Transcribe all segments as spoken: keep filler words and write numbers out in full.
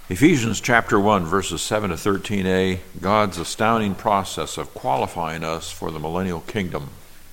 Ephesians chapter one, verses seven to thirteen a, God's astounding process of qualifying us for the millennial kingdom.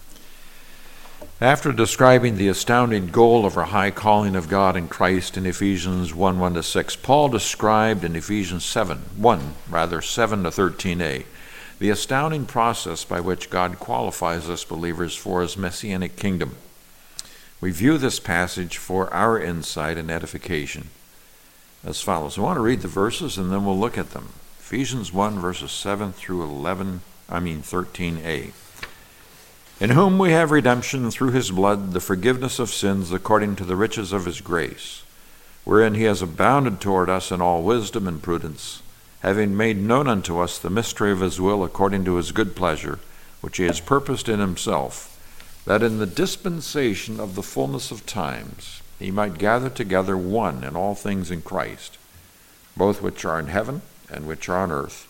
After describing the astounding goal of our high calling of God in Christ in Ephesians one, one to six, Paul described in Ephesians seven, one, rather seven to thirteen a, the astounding process by which God qualifies us believers for his messianic kingdom. We view this passage for our insight and edification as follows. I want to read the verses and then we'll look at them. Ephesians one, verses seven through eleven, I mean thirteen a. In whom we have redemption through his blood, the forgiveness of sins according to the riches of his grace, wherein he has abounded toward us in all wisdom and prudence, having made known unto us the mystery of his will according to his good pleasure, which he has purposed in himself, that in the dispensation of the fullness of times he might gather together one in all things in Christ, both which are in heaven and which are on earth.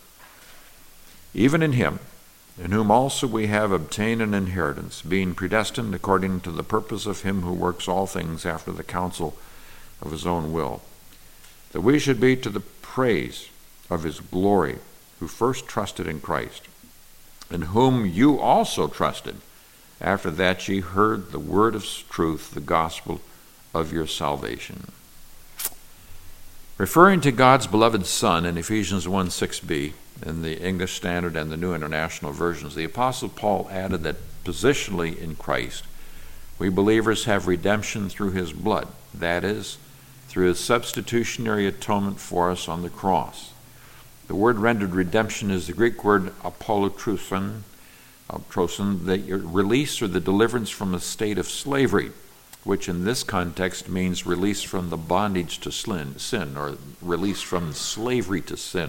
Even in him, in whom also we have obtained an inheritance, being predestined according to the purpose of him who works all things after the counsel of his own will, that we should be to the praise of his glory, who first trusted in Christ, in whom you also trusted, after that ye heard the word of truth, the gospel of your salvation. Referring to God's beloved Son in Ephesians one, six b, in the English Standard and the New International Versions, the Apostle Paul added that positionally in Christ, we believers have redemption through his blood, that is, through his substitutionary atonement for us on the cross. The word rendered redemption is the Greek word apollotroson, troson, the release or the deliverance from a state of slavery, which in this context means release from the bondage to sin, or release from slavery to sin.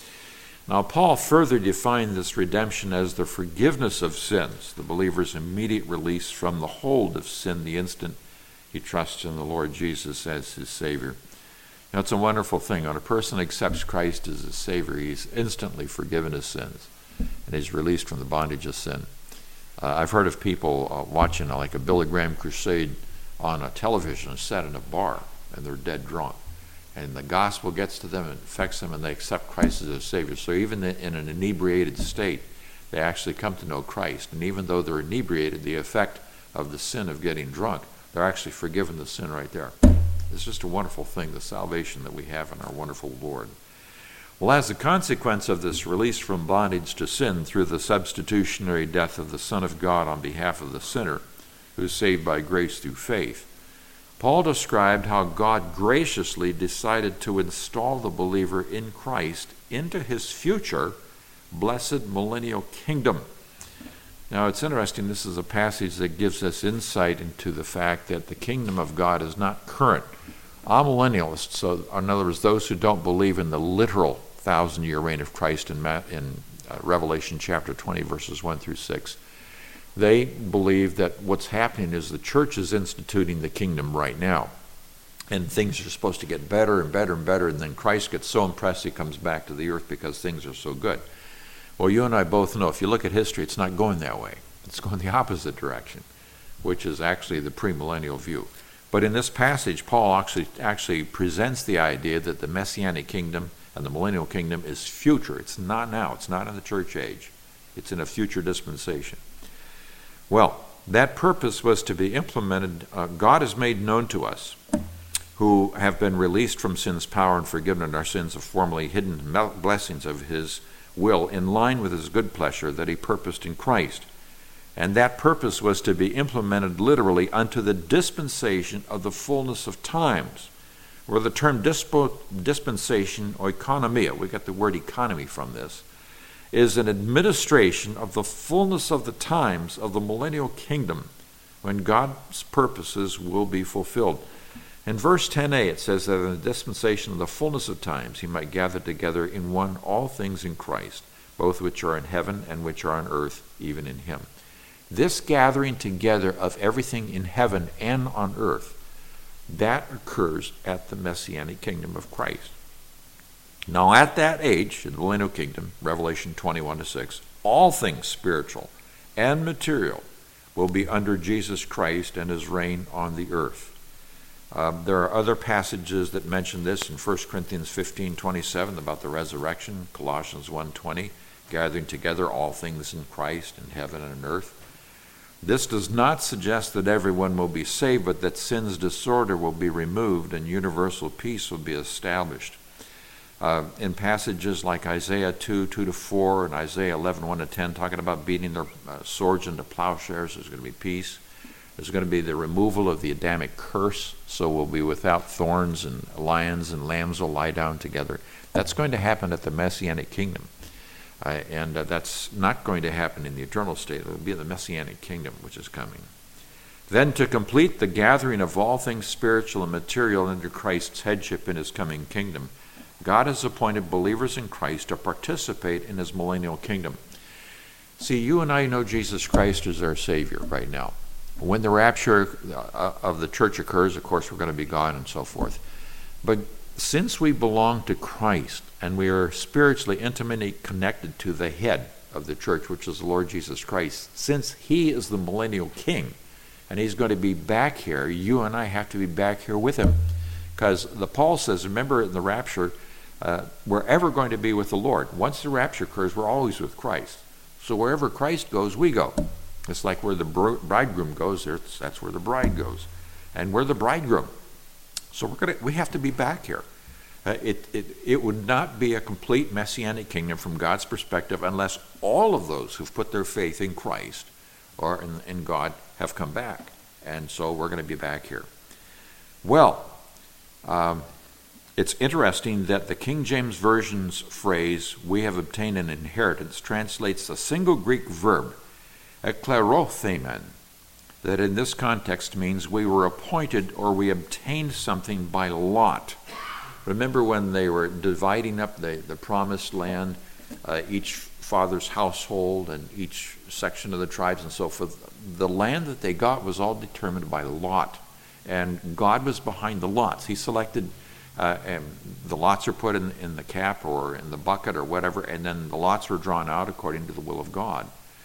Now, Paul further defined this redemption as the forgiveness of sins, the believer's immediate release from the hold of sin the instant he trusts in the Lord Jesus as his Savior. Now, it's a wonderful thing. When a person accepts Christ as his Savior, he's instantly forgiven his sins, and he's released from the bondage of sin. Uh, I've heard of people uh, watching uh, like a Billy Graham crusade on a television set in a bar, and they're dead drunk. And the gospel gets to them and affects them, and they accept Christ as their Savior. So even in an inebriated state, they actually come to know Christ. And even though they're inebriated, the effect of the sin of getting drunk, they're actually forgiven the sin right there. It's just a wonderful thing, the salvation that we have in our wonderful Lord. Well, as a consequence of this release from bondage to sin through the substitutionary death of the Son of God on behalf of the sinner, who is saved by grace through faith, Paul described how God graciously decided to install the believer in Christ into his future blessed millennial kingdom. Now, it's interesting, this is a passage that gives us insight into the fact that the kingdom of God is not current. Amillennialists, so in other words, those who don't believe in the literal thousand-year reign of Christ in, in uh, Revelation chapter twenty, verses one through six, they believe that what's happening is the church is instituting the kingdom right now. And things are supposed to get better and better and better, and then Christ gets so impressed he comes back to the earth because things are so good. Well, you and I both know, if you look at history, it's not going that way. It's going the opposite direction, which is actually the premillennial view. But in this passage, Paul actually, actually presents the idea that the Messianic kingdom and the millennial kingdom is future. It's not now. It's not in the church age. It's in a future dispensation. Well, that purpose was to be implemented. Uh, God has made known to us, who have been released from sin's power and forgiven our sins of formerly hidden blessings of his will, in line with his good pleasure that he purposed in Christ. And that purpose was to be implemented literally unto the dispensation of the fullness of times, where the term dispo, dispensation, or economia, we get the word economy from this, is an administration of the fullness of the times of the millennial kingdom, when God's purposes will be fulfilled. In verse ten a, it says that in the dispensation of the fullness of times he might gather together in one all things in Christ, both which are in heaven and which are on earth, even in him. This gathering together of everything in heaven and on earth, that occurs at the Messianic kingdom of Christ. Now at that age, in the millennial kingdom, Revelation twenty-one to six, all things spiritual and material will be under Jesus Christ and his reign on the earth. Um, there are other passages that mention this in First Corinthians fifteen twenty-seven about the resurrection, Colossians one twenty, gathering together all things in Christ in heaven and on earth. This does not suggest that everyone will be saved, but that sin's disorder will be removed and universal peace will be established. Uh, in passages like Isaiah two, two to four, and Isaiah eleven, one to ten, talking about beating their uh, swords into plowshares, there's going to be peace. There's going to be the removal of the Adamic curse, so we'll be without thorns, and lions and lambs will lie down together. That's going to happen at the Messianic kingdom. Uh, and uh, that's not going to happen in the eternal state. It will be the Messianic kingdom which is coming. Then to complete the gathering of all things spiritual and material under Christ's headship in his coming kingdom, God has appointed believers in Christ to participate in his millennial kingdom. See, you and I know Jesus Christ as our Savior right now. When the rapture of the church occurs, of course, we're going to be gone and so forth. But since we belong to Christ and we are spiritually intimately connected to the head of the church, which is the Lord Jesus Christ, since he is the millennial king and he's going to be back here, you and I have to be back here with him. Because the Paul says, remember in the rapture, uh, we're ever going to be with the Lord. Once the rapture occurs, we're always with Christ. So wherever Christ goes, we go. It's like where the bridegroom goes, that's where the bride goes. And we're the bridegroom. So we're gonna, we have to be back here. Uh, it, it, it would not be a complete Messianic kingdom from God's perspective unless all of those who've put their faith in Christ or in, in God have come back. And so we're going to be back here. Well, um, it's interesting that the King James Version's phrase, we have obtained an inheritance, translates a single Greek verb, eklerothemen, that in this context means we were appointed or we obtained something by lot. Remember when they were dividing up the, the promised land, uh, each father's household and each section of the tribes and so forth, the land that they got was all determined by lot. And God was behind the lots. He selected, uh, and the lots are put in, in the cap or in the bucket or whatever, and then the lots were drawn out according to the will of God.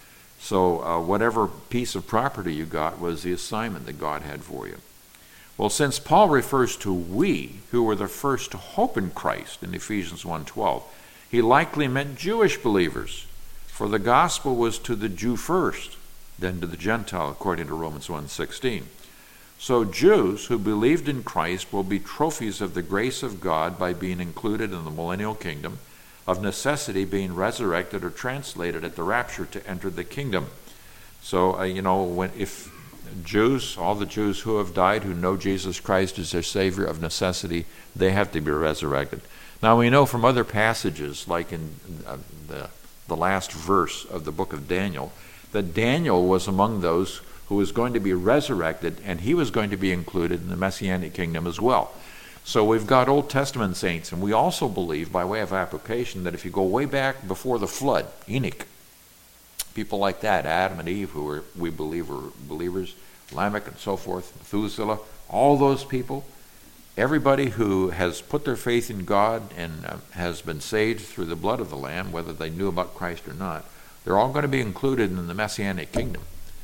So uh, whatever piece of property you got was the assignment that God had for you. Well, since Paul refers to we, who were the first to hope in Christ in Ephesians one twelve, he likely meant Jewish believers, for the gospel was to the Jew first, then to the Gentile, according to Romans one sixteen. So Jews who believed in Christ will be trophies of the grace of God by being included in the millennial kingdom, of necessity being resurrected or translated at the rapture to enter the kingdom. So, uh, you know, when if Jews, all the Jews who have died, who know Jesus Christ as their Savior, of necessity, they have to be resurrected. Now, we know from other passages, like in uh, the, the last verse of the book of Daniel, that Daniel was among those who was going to be resurrected, and he was going to be included in the Messianic kingdom as well. So we've got Old Testament saints, and we also believe, by way of application, that if you go way back before the flood, Enoch, people like that, Adam and Eve, who were, we believe were believers, Lamech and so forth, Methuselah, all those people, everybody who has put their faith in God and uh, has been saved through the blood of the Lamb, whether they knew about Christ or not, they're all going to be included in the Messianic kingdom.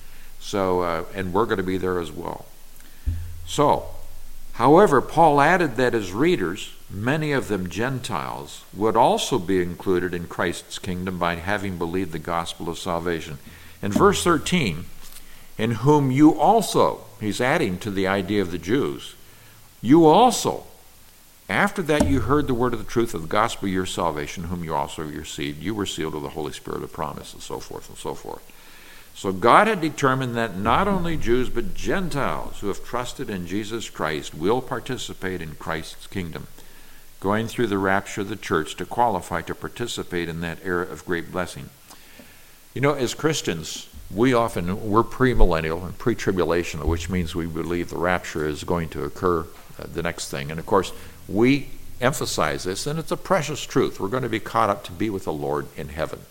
So, uh, and we're going to be there as well. So, however, Paul added that his readers, many of them Gentiles, would also be included in Christ's kingdom by having believed the gospel of salvation. In verse thirteen, in whom you also, he's adding to the idea of the Jews, you also, after that you heard the word of the truth of the gospel of your salvation, whom you also are your seed, you were sealed with the Holy Spirit of promise, and so forth and so forth. So God had determined that not only Jews but Gentiles who have trusted in Jesus Christ will participate in Christ's kingdom, going through the rapture of the church to qualify to participate in that era of great blessing. You know, as Christians, we often, we're premillennial and pre-tribulational, which means we believe the rapture is going to occur, uh, the next thing. And of course, we emphasize this, and it's a precious truth. We're going to be caught up to be with the Lord in heaven.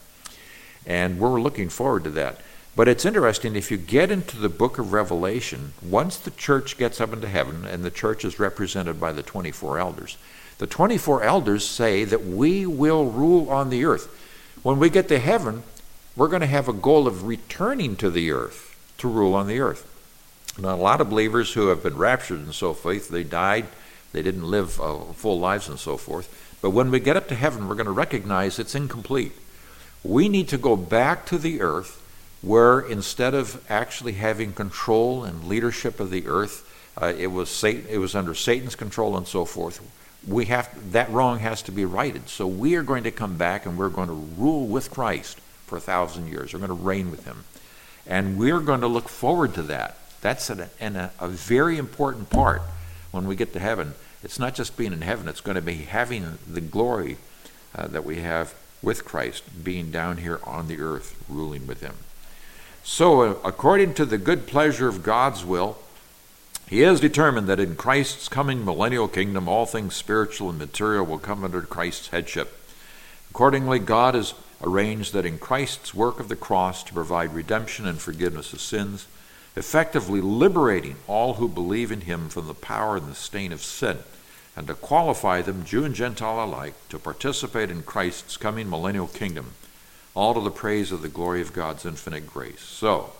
And we're looking forward to that. But it's interesting, if you get into the book of Revelation, once the church gets up into heaven, and the church is represented by the twenty-four elders, the twenty-four elders say that we will rule on the earth. When we get to heaven, we're going to have a goal of returning to the earth to rule on the earth. Now, a lot of believers who have been raptured and so forth, they died, they didn't live uh, full lives and so forth. But when we get up to heaven, we're going to recognize it's incomplete. We need to go back to the earth where instead of actually having control and leadership of the earth, uh, it was Satan, it was under Satan's control and so forth. We have that wrong has to be righted. So we are going to come back and we're going to rule with Christ for a thousand years. We're going to reign with him. And we're going to look forward to that. That's an, an, a, a very important part when we get to heaven. It's not just being in heaven. It's going to be having the glory uh, that we have with Christ, being down here on the earth, ruling with him. So, uh, according to the good pleasure of God's will, he has determined that in Christ's coming millennial kingdom, all things spiritual and material will come under Christ's headship. Accordingly, God has arranged that in Christ's work of the cross to provide redemption and forgiveness of sins, effectively liberating all who believe in him from the power and the stain of sin, and to qualify them, Jew and Gentile alike, to participate in Christ's coming millennial kingdom, all to the praise of the glory of God's infinite grace. So,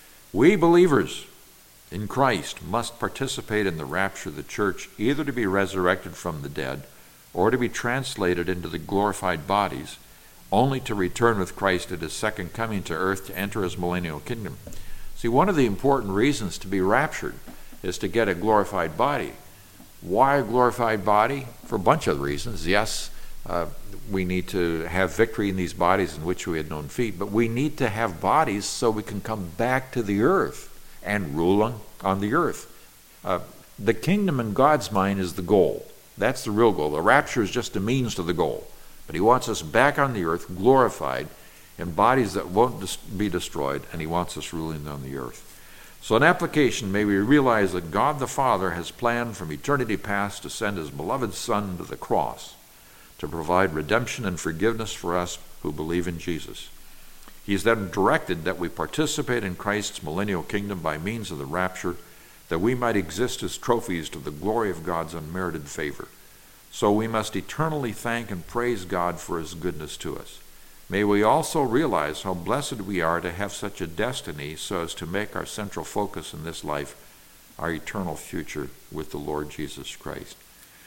we believers in Christ must participate in the rapture of the church, either to be resurrected from the dead or to be translated into the glorified bodies, only to return with Christ at his second coming to earth to enter his millennial kingdom. See, one of the important reasons to be raptured is to get a glorified body. Why a glorified body? For a bunch of reasons. Yes, uh, we need to have victory in these bodies in which we had no defeat, but we need to have bodies so we can come back to the earth and rule on, on the earth. Uh, the kingdom in God's mind is the goal. That's the real goal. The rapture is just a means to the goal. But he wants us back on the earth, glorified, in bodies that won't dis- be destroyed, and he wants us ruling on the earth. So in application, may we realize that God the Father has planned from eternity past to send his beloved Son to the cross to provide redemption and forgiveness for us who believe in Jesus. He has then directed that we participate in Christ's millennial kingdom by means of the rapture, that we might exist as trophies to the glory of God's unmerited favor. So we must eternally thank and praise God for his goodness to us. May we also realize how blessed we are to have such a destiny so as to make our central focus in this life our eternal future with the Lord Jesus Christ.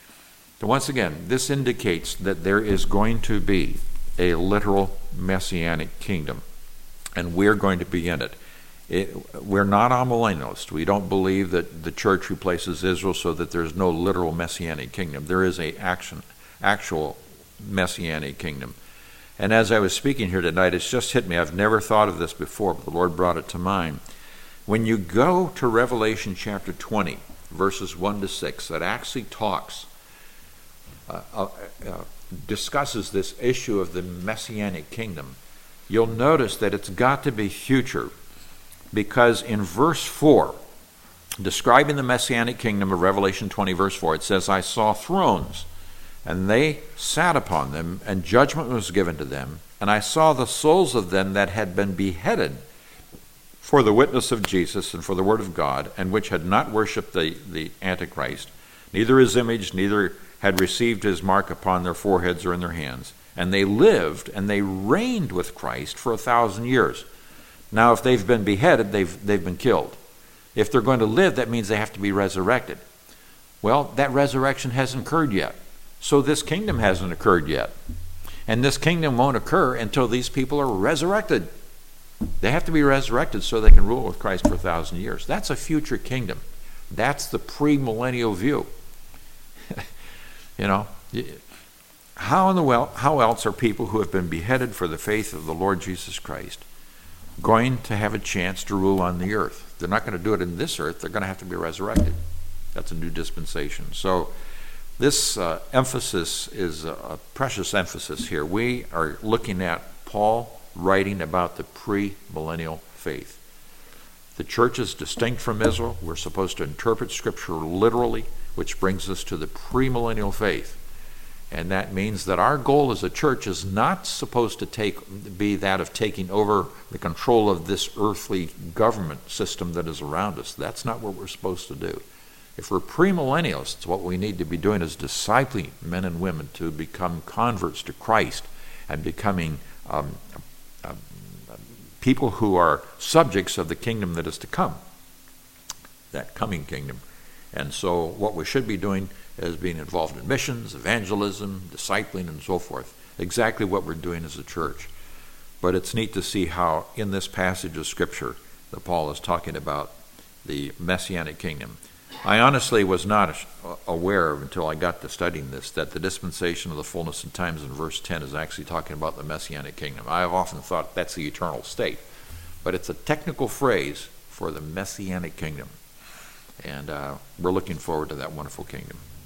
So once again, this indicates that there is going to be a literal messianic kingdom, and we're going to be in it. It, we're not amillennialists. We don't believe that the church replaces Israel so that there's no literal messianic kingdom. There is a action, actual messianic kingdom. And as I was speaking here tonight, it's just hit me. I've never thought of this before, but the Lord brought it to mind. When you go to Revelation chapter twenty, verses one to six, that actually talks, uh, uh, uh, discusses this issue of the messianic kingdom, you'll notice that it's got to be future. Because in verse four, describing the messianic kingdom of Revelation twenty, verse four, it says, I saw thrones, and they sat upon them, and judgment was given to them. And I saw the souls of them that had been beheaded for the witness of Jesus and for the word of God, and which had not worshipped the, the Antichrist, neither his image, neither had received his mark upon their foreheads or in their hands. And they lived, and they reigned with Christ for a thousand years. Now, if they've been beheaded, they've, they've been killed. If they're going to live, that means they have to be resurrected. Well, that resurrection hasn't occurred yet. So this kingdom hasn't occurred yet. And this kingdom won't occur until these people are resurrected. They have to be resurrected so they can rule with Christ for a thousand years. That's a future kingdom. That's the pre-millennial view. You know, how in the well, how else are people who have been beheaded for the faith of the Lord Jesus Christ going to have a chance to rule on the earth? They're not going to do it in this earth. They're going to have to be resurrected. That's a new dispensation. So this uh, emphasis is a, a precious emphasis here. We are looking at Paul writing about the pre-millennial faith. The church is distinct from Israel. We're supposed to interpret Scripture literally, which brings us to the premillennial faith. And that means that our goal as a church is not supposed to take be that of taking over the control of this earthly government system that is around us. That's not what we're supposed to do. If we're premillennialists, what we need to be doing is discipling men and women to become converts to Christ and becoming um, uh, people who are subjects of the kingdom that is to come. that coming kingdom. And so what we should be doing is being involved in missions, evangelism, discipling, and so forth. Exactly what we're doing as a church. But it's neat to see how in this passage of Scripture that Paul is talking about the Messianic kingdom. I honestly was not aware of, until I got to studying this, that the dispensation of the fullness of times in verse ten is actually talking about the Messianic kingdom. I have often thought that's the eternal state. But it's a technical phrase for the Messianic kingdom. And uh, we're looking forward to that wonderful kingdom.